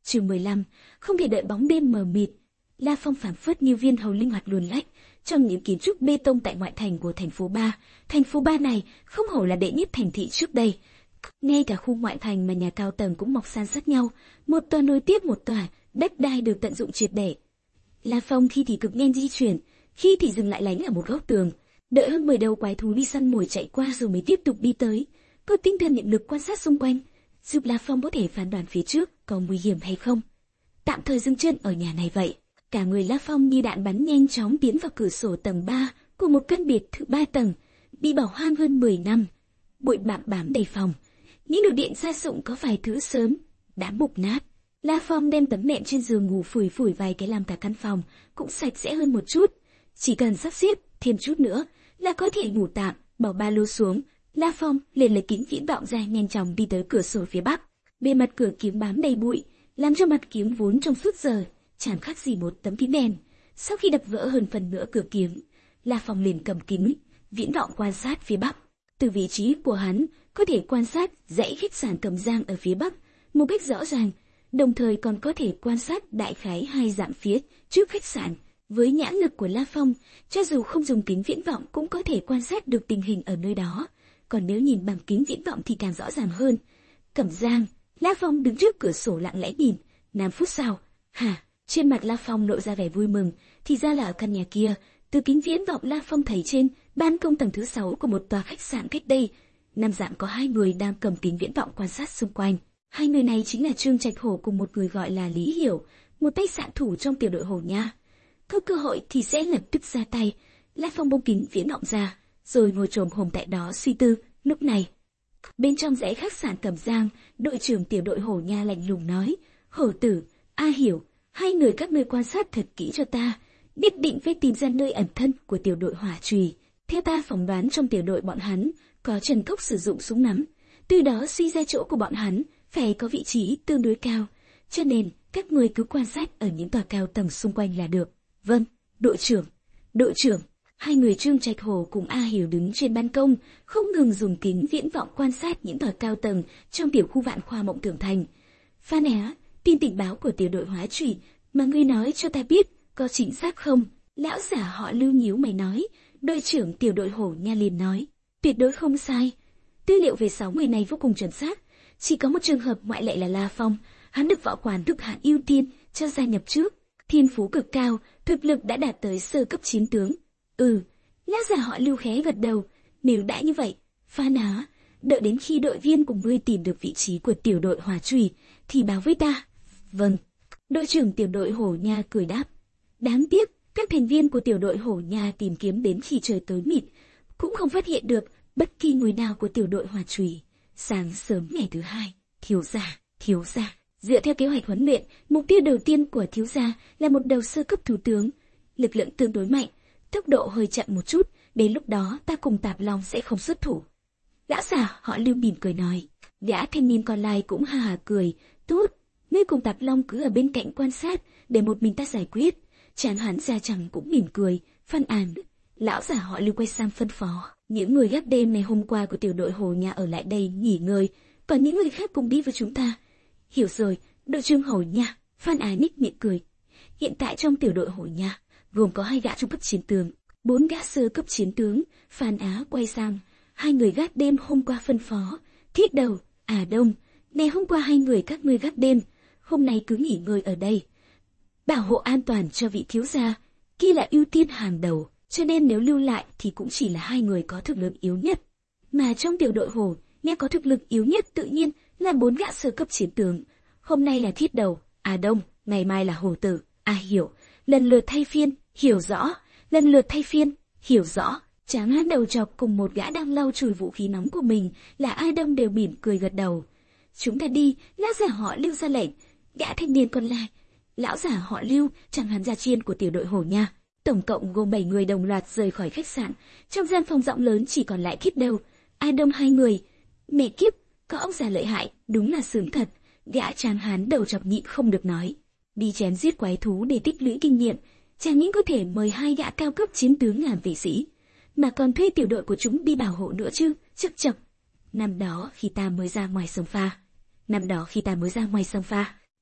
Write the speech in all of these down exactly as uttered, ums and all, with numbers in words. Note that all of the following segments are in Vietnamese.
Chương mười lăm, không thể đợi bóng đêm mờ mịt. La Phong phảng phất như viên hầu linh hoạt luồn lách trong những kiến trúc bê tông tại ngoại thành của thành phố Ba. Thành phố Ba này không hổ là đệ nhất thành thị trước đây. Ngay cả khu ngoại thành mà nhà cao tầng cũng mọc san sát nhau, một tòa nối tiếp một tòa, đất đai được tận dụng triệt để. La Phong khi thì cực nhanh di chuyển, khi thì dừng lại lánh ở một góc tường, đợi hơn mười đầu quái thú đi săn mồi chạy qua rồi mới tiếp tục đi tới. Có tinh thần niệm lực quan sát xung quanh, giúp La Phong có thể phán đoán phía trước có nguy hiểm hay không. Tạm thời dừng chân ở nhà này vậy. Cả người La Phong như đạn bắn nhanh chóng tiến vào cửa sổ tầng ba của một căn biệt thự ba tầng, bị bỏ hoang hơn mười năm. Bụi bặm bám đầy phòng, những đồ điện gia dụng có vài thứ sớm đã mục nát. La Phong đem tấm nệm trên giường ngủ phủi phủi vài cái làm cả căn phòng cũng sạch sẽ hơn một chút. Chỉ cần sắp xếp thêm chút nữa là có thể ngủ tạm. Bỏ ba lô xuống, La Phong liền lấy kính viễn vọng ra nhanh chóng đi tới cửa sổ phía bắc. Bề mặt cửa kiếng bám đầy bụi, làm cho mặt kiếng vốn trong suốt giờ chẳng khác gì một tấm kính đèn. Sau khi đập vỡ hơn phần nửa cửa kiếng, La Phong liền cầm kính viễn vọng quan sát phía bắc. Từ vị trí của hắn có thể quan sát dãy khách sạn Cẩm Giang ở phía bắc một cách rõ ràng, đồng thời còn có thể quan sát đại khái hai dặm phía trước khách sạn. Với nhãn lực của La Phong, cho dù không dùng kính viễn vọng cũng có thể quan sát được tình hình ở nơi đó. Còn nếu nhìn bằng kính viễn vọng thì càng rõ ràng hơn. Cẩm Giang. La Phong đứng trước cửa sổ lặng lẽ nhìn. Năm phút sau, hả? Trên mặt La Phong lộ ra vẻ vui mừng. Thì ra là ở căn nhà kia. Từ kính viễn vọng La Phong thấy trên ban công tầng thứ sáu của một tòa khách sạn cách đây năm dặm có hai người đang cầm kính viễn vọng quan sát xung quanh. Hai người này chính là Trương Trạch Hổ cùng một người gọi là Lý Hiểu, một tay xạ thủ trong tiểu đội Hổ Nha. Có cơ hội thì sẽ lập tức ra tay. La Phong bông kính viễn vọng ra, rồi ngồi chồm hổm tại đó suy tư. Lúc này, bên trong dãy khách sạn Cẩm Giang, đội trưởng tiểu đội Hổ Nha lạnh lùng nói: Hổ Tử, A Hiểu, hai người các ngươi quan sát thật kỹ cho ta, nhất định phải tìm ra nơi ẩn thân của tiểu đội Hỏa Chùy. Theo ta phỏng đoán trong tiểu đội bọn hắn có Trần Cốc sử dụng súng nắm, từ đó suy ra chỗ của bọn hắn phải có vị trí tương đối cao, cho nên các ngươi cứ quan sát ở những tòa cao tầng xung quanh là được. Vâng, đội trưởng. Đội trưởng. Hai người Trương Trạch Hổ cùng A Hiểu đứng trên ban công, không ngừng dùng kính viễn vọng quan sát những tòa cao tầng trong tiểu khu Vạn Khoa Mộng Tưởng Thành. Phan Á, tin tình báo của tiểu đội Hỏa Chùy mà ngươi nói cho ta biết có chính xác không? Lão giả họ Lưu nhíu mày nói. Đội trưởng tiểu đội Hổ Nha liền nói, tuyệt đối không sai. Tư liệu về sáu người này vô cùng chuẩn xác. Chỉ có một trường hợp ngoại lệ là La Phong, hắn được võ quán thực hạn ưu tiên cho gia nhập trước. Thiên phú cực cao, thực lực đã đạt tới sơ cấp chiến tướng. Ừ, lão giả họ Lưu khẽ gật đầu. Nếu đã như vậy, Phan Á, đợi đến khi đội viên cùng ngươi tìm được vị trí của tiểu đội Hỏa Chùy thì báo với ta. Vâng. Đội trưởng tiểu đội Hổ Nha cười đáp. Đáng tiếc, các thành viên của tiểu đội Hổ Nha tìm kiếm đến khi trời tối mịt, cũng không phát hiện được bất kỳ người nào của tiểu đội Hỏa Chùy. Sáng sớm ngày thứ hai, thiếu gia, thiếu gia. Dựa theo kế hoạch huấn luyện, mục tiêu đầu tiên của thiếu gia là một đầu sơ cấp thủ tướng, lực lượng tương đối mạnh, tốc độ hơi chậm một chút. Đến lúc đó ta cùng Tạp Long sẽ không xuất thủ. Lão già họ Lưu mỉm cười nói. Gã thanh niên còn lại cũng ha ha cười. Tốt, ngươi cùng Tạp Long cứ ở bên cạnh quan sát, để một mình ta giải quyết. Chán hắn ra chẳng cũng mỉm cười. Phân An. Lão già họ Lưu quay sang phân phó. Những người gác đêm ngày hôm qua của tiểu đội Hồ Nha ở lại đây nghỉ ngơi, còn những người khác cùng đi với chúng ta. Hiểu rồi, đội trưởng Hồ Nha. Phan Ái nhếch miệng cười. Hiện tại trong tiểu đội Hồ Nha gồm có hai gã trung cấp chiến tướng, bốn gã sơ cấp chiến tướng. Phan Á quay sang hai người gác đêm hôm qua phân phó. Thiết Đầu, À Đông, ngày hôm qua hai người các ngươi gác đêm, hôm nay cứ nghỉ ngơi ở đây, bảo hộ an toàn cho vị thiếu gia kia là ưu tiên hàng đầu, cho nên nếu lưu lại thì cũng chỉ là hai người có thực lực yếu nhất. Mà trong tiểu đội Hồ Nha có thực lực yếu nhất tự nhiên là bốn gã sơ cấp chiến tướng. Hôm nay là Thiết Đầu, À Đông, ngày mai là Hồ Tử, À Hiểu, lần lượt thay phiên. Hiểu rõ, lần lượt thay phiên. Hiểu rõ. Tráng hán đầu chọc cùng một gã đang lau chùi vũ khí nóng của mình là A Đông đều mỉm cười gật đầu. Chúng ta đi. Lão giả họ Lưu ra lệnh. Gã thanh niên còn lại, lão giả họ Lưu, Tráng hán gia chiên của tiểu đội Hổ Nha, tổng cộng gồm bảy người đồng loạt rời khỏi khách sạn. Trong gian phòng rộng lớn chỉ còn lại Thiết Đầu, A Đông hai người. Mẹ kiếp, có ông già lợi hại, đúng là sướng thật. Gã Tráng hán đầu chọc nhịn không được nói. Đi chém giết quái thú để tích lũy kinh nghiệm, chẳng những có thể mời hai gã cao cấp chiến tướng làm vệ sĩ, mà còn thuê tiểu đội của chúng đi bảo hộ nữa chứ. Chậc chậc. Năm đó khi ta mới ra ngoài sông pha, năm đó khi ta mới ra ngoài sông pha,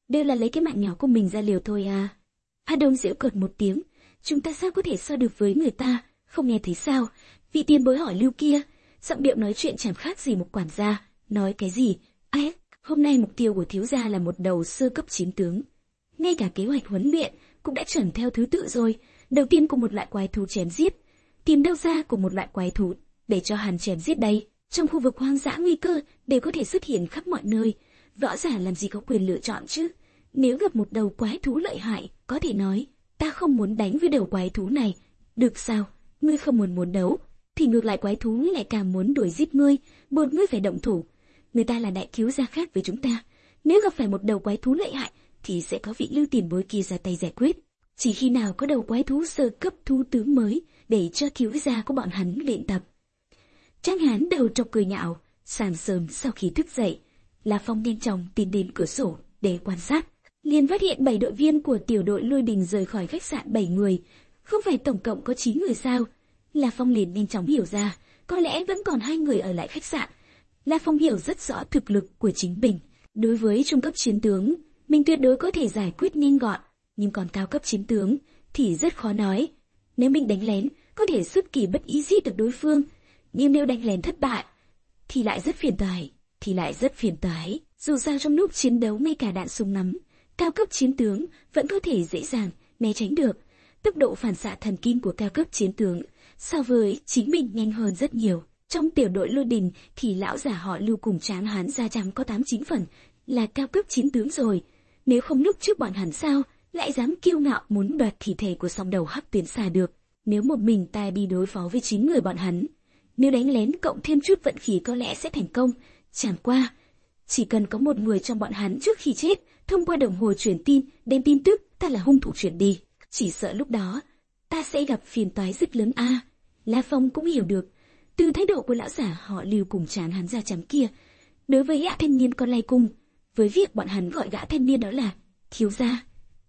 đều là lấy cái mạng nhỏ của mình ra liều thôi à. A Đông giễu cợt một tiếng, chúng ta sao có thể so được với người ta, không nghe thấy sao? Vị tiền bối hỏi Lưu kia, giọng điệu nói chuyện chẳng khác gì một quản gia. Nói cái gì? Ai? Hôm nay mục tiêu của thiếu gia là một đầu sơ cấp chiến tướng. Ngay cả kế hoạch huấn luyện cũng đã chuẩn theo thứ tự rồi. Đầu tiên cùng một loại quái thú chém giết, tìm đâu ra của một loại quái thú để cho hắn chém giết đây. Trong khu vực hoang dã nguy cơ đều có thể xuất hiện khắp mọi nơi, võ giả làm gì có quyền lựa chọn chứ? Nếu gặp một đầu quái thú lợi hại, có thể nói, ta không muốn đánh với đầu quái thú này. Được sao? Ngươi không muốn muốn đấu, thì ngược lại quái thú lại càng muốn đuổi giết ngươi, buộc ngươi phải động thủ. Người ta là đại cứu gia khác với chúng ta, nếu gặp phải một đầu quái thú lợi hại, thì sẽ có vị Lưu tiền bối kia ra tay giải quyết. Chỉ khi nào có đầu quái thú sơ cấp thú tướng mới, để cho cứu gia của bọn hắn luyện tập. Trang Hán đầu trọc cười nhạo. Sáng sớm sau khi thức dậy, La Phong nhanh chóng tiến đến cửa sổ để quan sát, liền phát hiện bảy đội viên của tiểu đội Lôi Đình rời khỏi khách sạn bảy người, không phải tổng cộng có chín người sao? La Phong liền nhanh chóng hiểu ra, có lẽ vẫn còn hai người ở lại khách sạn. La Phong hiểu rất rõ thực lực của chính mình, đối với trung cấp chiến tướng, mình tuyệt đối có thể giải quyết nhanh gọn, nhưng còn cao cấp chiến tướng thì rất khó nói. Nếu mình đánh lén, có thể xuất kỳ bất ý giết được đối phương, nhưng nếu đánh lén thất bại, thì lại rất phiền toái, thì lại rất phiền toái. Dù sao trong lúc chiến đấu ngay cả đạn súng ngắm, cao cấp chiến tướng vẫn có thể dễ dàng né tránh được. Tốc độ phản xạ thần kinh của cao cấp chiến tướng so với chính mình nhanh hơn rất nhiều. Trong tiểu đội Lôi Đình thì lão giả họ Lưu cùng Tráng Hán da trắng có tám chín phần là cao cấp chiến tướng rồi. Nếu không lúc trước bọn hắn sao lại dám kiêu ngạo muốn đoạt thi thể của song đầu Hắc Tuyến Xà được? Nếu một mình ta đi đối phó với chín người bọn hắn, nếu đánh lén cộng thêm chút vận khí có lẽ sẽ thành công. Chẳng qua, chỉ cần có một người trong bọn hắn trước khi chết thông qua đồng hồ truyền tin đem tin tức ta là hung thủ chuyển đi, chỉ sợ lúc đó ta sẽ gặp phiền toái rất lớn a. À, La Phong cũng hiểu được từ thái độ của lão giả họ Lưu cùng Tráng Hán da trắng kia đối với gã thanh niên con lai cung, với việc bọn hắn gọi gã thanh niên đó là thiếu gia,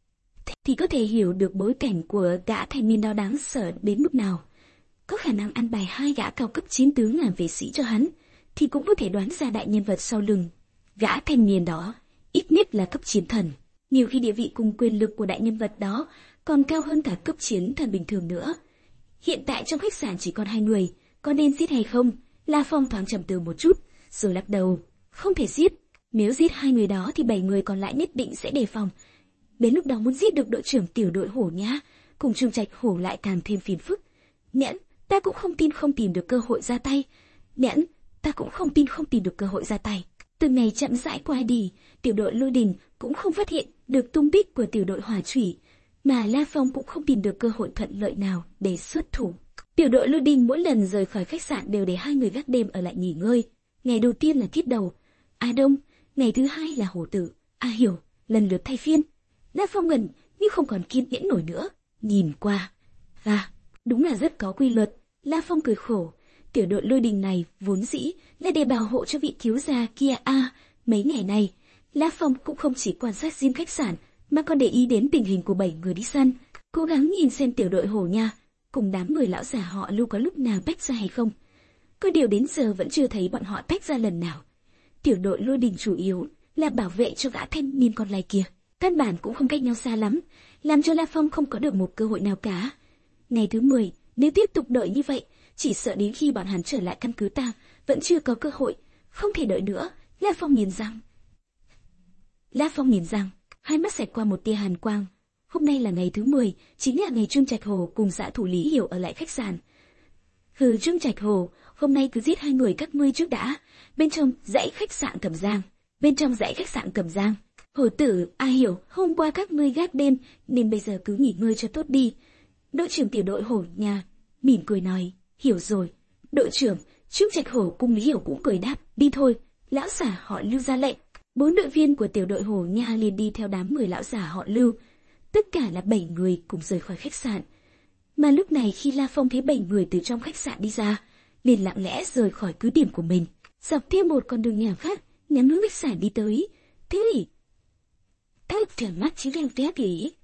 thì có thể hiểu được bối cảnh của gã thanh niên đó đáng sợ đến mức nào. Có khả năng ăn bài hai gã cao cấp chiến tướng làm vệ sĩ cho hắn, thì cũng có thể đoán ra đại nhân vật sau lưng gã thanh niên đó ít nhất là cấp chiến thần, nhiều khi địa vị cùng quyền lực của đại nhân vật đó còn cao hơn cả cấp chiến thần bình thường nữa. Hiện tại trong khách sạn chỉ còn hai người, có nên giết hay không? La Phong thoáng trầm tư một chút, rồi lắc đầu, không thể giết. Nếu giết hai người đó thì bảy người còn lại nhất định sẽ đề phòng. Đến lúc đó muốn giết được đội trưởng tiểu đội Hổ Nhã cùng Trương Trạch Hổ lại càng thêm phiền phức. Nhẫn, ta cũng không tin không tìm được cơ hội ra tay. Nhẫn, ta cũng không tin không tìm được cơ hội ra tay. Từng ngày chậm rãi qua đi, tiểu đội Lôi Đình cũng không phát hiện được tung tích của tiểu đội Hỏa Chủy, mà La Phong cũng không tìm được cơ hội thuận lợi nào để xuất thủ. Tiểu đội Lôi Đình mỗi lần rời khỏi khách sạn đều để hai người gác đêm ở lại nghỉ ngơi. Ngày đầu tiên là Thiết Đầu, A Đông, ngày thứ hai là Hổ Tử, A Hiểu, lần lượt thay phiên. La Phong gần như không còn kiên nhẫn nổi nữa, nhìn qua, và đúng là rất có quy luật. La Phong cười khổ, tiểu đội Lôi Đình này vốn dĩ là để bảo hộ cho vị thiếu gia kia a. À, mấy ngày này, La Phong cũng không chỉ quan sát riêng khách sạn, mà còn để ý đến tình hình của bảy người đi săn, cố gắng nhìn xem tiểu đội Hổ Nha cùng đám người lão già họ Lưu có lúc nào tách ra hay không. Có điều đến giờ vẫn chưa thấy bọn họ tách ra lần nào. Tiểu đội Lôi Đình chủ yếu là bảo vệ cho gã thanh niên con lai kia, căn bản cũng không cách nhau xa lắm, làm cho La Phong không có được một cơ hội nào cả. Ngày thứ mười, nếu tiếp tục đợi như vậy, chỉ sợ đến khi bọn hắn trở lại căn cứ ta vẫn chưa có cơ hội, không thể đợi nữa. La Phong nghiến răng. La Phong nghiến răng, hai mắt xẹt qua một tia hàn quang. Hôm nay là ngày thứ mười, chính là ngày Trương Trạch Hồ cùng xã thủ Lý Hiểu ở lại khách sạn. Hừ, Trương Trạch Hồ, hôm nay cứ giết hai người các ngươi trước đã. Bên trong dãy khách sạn Cẩm Giang, bên trong dãy khách sạn Cẩm Giang. Hổ Tử, A Hiểu, hôm qua các ngươi gác đêm nên bây giờ cứ nghỉ ngơi cho tốt đi. Đội trưởng tiểu đội Hổ Nha mỉm cười nói, hiểu rồi. Đội trưởng, Trương Trạch Hổ cùng Lý Hiểu cũng cười đáp, đi thôi. Lão giả họ Lưu ra lệnh. Bốn đội viên của tiểu đội Hổ Nha liền đi theo đám người lão giả họ Lưu. Tất cả là bảy người cùng rời khỏi khách sạn. Mà lúc này khi La Phong thấy bảy người từ trong khách sạn đi ra, liền lặng lẽ rời khỏi cứ điểm của mình, dọc theo một con đường nhỏ khác, nhắm hướng khách sạn đi tới. Thế thì, các trở mắt chỉ lên té kỹ,